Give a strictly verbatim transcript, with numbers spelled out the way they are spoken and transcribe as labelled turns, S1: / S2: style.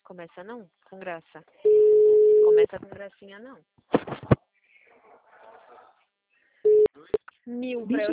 S1: Começa não, com graça. Começa com gracinha não. Mil pra